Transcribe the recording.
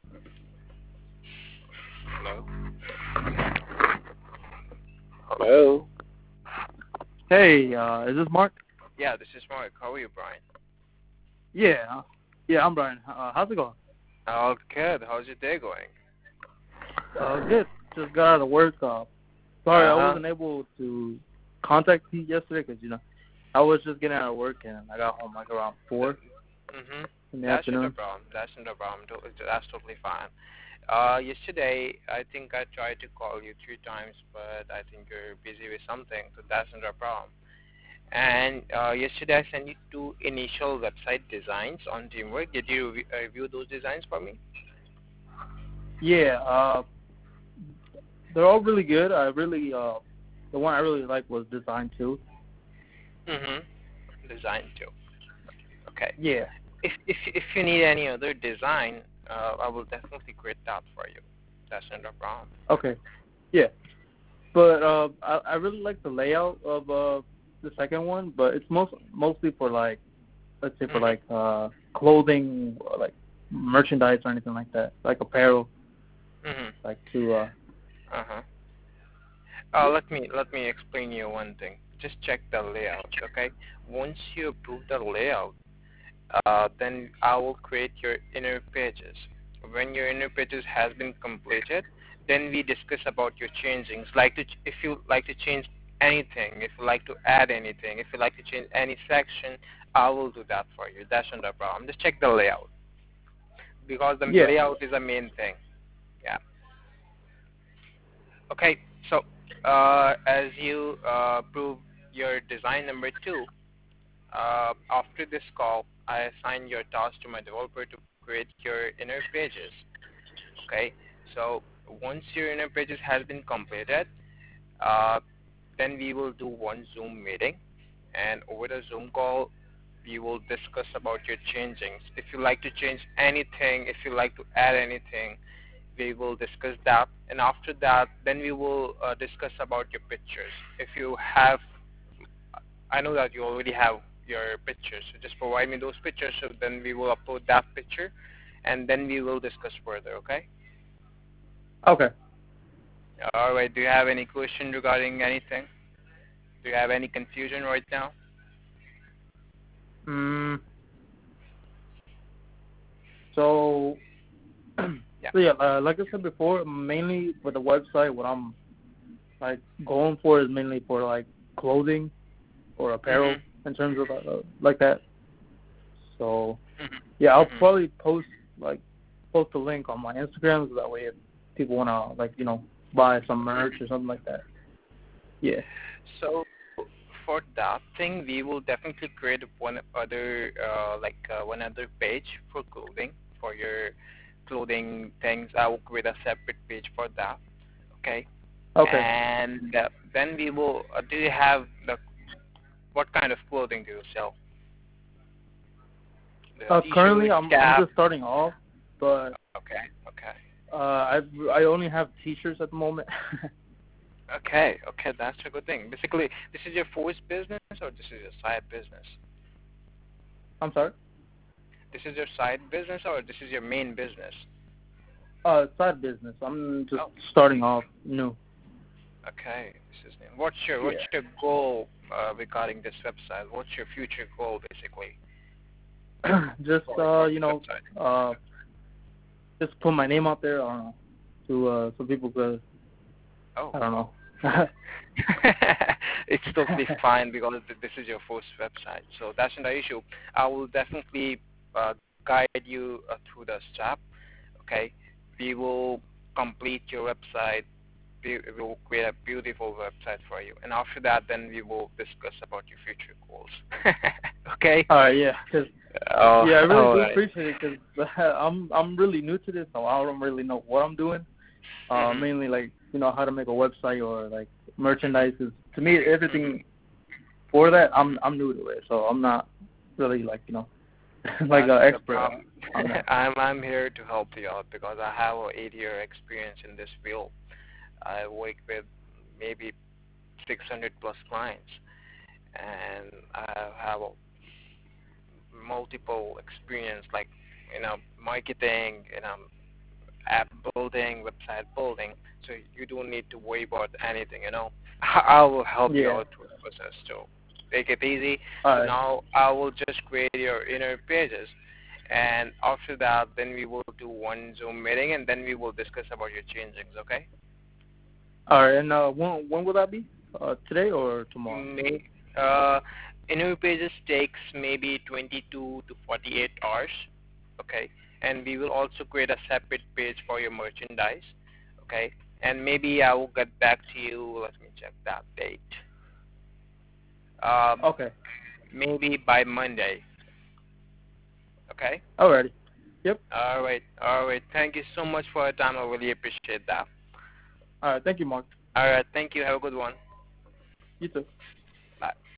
Hello? Hello? Hey, is this Mark? Yeah, this is Mark. How are you, Brian? Yeah, yeah, I'm Brian. How's it going? All good. How's your day going? Good. Just got out of work. Sorry, I Uh-huh. wasn't able to contact you yesterday because I was just getting out of work and I got home like around 4 Mm-hmm. in the That's not a afternoon. problem. That's not a problem. That's totally fine. Yesterday, I think I tried to call you 3 times, but I think you're busy with something, so that's not a problem. And yesterday, I sent you 2 initial website designs on Teamwork. Did you review those designs for me? Yeah, they're all really good. The one I really liked was Design 2. Mm-hmm. Design too. Okay. Yeah. If you need any other design, I will definitely create that for you. That's not a problem. Okay. Yeah. But I really like the layout of the second one, but it's mostly for like, let's say for Mhm. like clothing or like merchandise or anything like that, like apparel, Mhm. like to Uh huh. yeah. Let me explain you one thing. Just check the layout, okay? Once you approve the layout, then I will create your inner pages. When your inner pages has been completed, then we discuss about your changings. If you like to change anything, if you like to add anything, if you like to change any section, I will do that for you. That's not a problem. Just check the layout because the Yeah. layout is the main thing. Yeah. Okay. So as you prove your design number 2, after this call, I assign your task to my developer to create your inner pages. Okay. So once your inner pages has been completed, uh, then we will do one Zoom meeting, and over the Zoom call, we will discuss about your changings. If you like to change anything, if you like to add anything, we will discuss that. And after that, then we will discuss about your pictures. If you have, I know that you already have your pictures, so just provide me those pictures, so then we will upload that picture, and then we will discuss further, okay? Okay. All right, do you have any question regarding anything? Do you have any confusion right now? Mm, so Yeah. so yeah, like I said before, mainly for the website, what I'm like going for is mainly for like clothing or apparel Mhm. in terms of like that. So Mhm. yeah, I'll Mhm. probably post a link on my Instagram so that way if people wanna like buy some merch Mhm. or something like that. Yeah. So for that thing, we will definitely create one other page for clothing, for your clothing things. I will create a separate page for that. Okay. Okay. And then we will. Do you have the what kind of clothing do you sell? The Currently t-shirts, I'm cap. just starting off, but Okay. Okay. I only have t-shirts at the moment. Okay. Okay. That's a good thing. Basically, this is your first business or this is your side business? I'm sorry. This is your side business or this is your main business? Side business. I'm just Oh, starting off new. okay. This is new. What's your Yeah. goal regarding this website? What's your future goal basically Just for this website? just put my name out there. I don't know to so people could. Oh, I don't know. it's totally fine because this is your first website, so that's not the issue. I will definitely guide you through the step. Okay, we will complete your website. We will create a beautiful website for you, and after that, then we will discuss about your future goals. Okay. All right. Yeah. Cause Oh, yeah, I really all do right. appreciate it because I'm really new to this, so I don't really know what I'm doing. Mhm. Mainly like how to make a website or like Mhm. merchandise. Is to me Mhm. everything for that. Mhm. I'm new to it, so I'm not really like like That's an not a expert problem. on that. I'm here to help you out because I have a 8-year experience in this field. I work with maybe 600 plus clients, and I have a multiple experience like marketing, app building, website building, so you don't need to worry about anything. I will help you Yeah. out with the process to make it easy. All So right. now I will just create your inner pages, and after that, then we will do one Zoom meeting, and then we will discuss about your changings. Okay? All right. And when will that be? Today or tomorrow? May, uh, Inner pages takes maybe 22 to 48 hours. Okay, and we will also create a separate page for your merchandise. Okay, and maybe I will get back to you. Let me check that date. Um, Okay. Maybe by Monday. Okay. Alrighty. Yep. All right. All right. Thank you so much for your time. I really appreciate that. All right. Thank you, Mark. All right. Thank you. Have a good one. You too. Bye.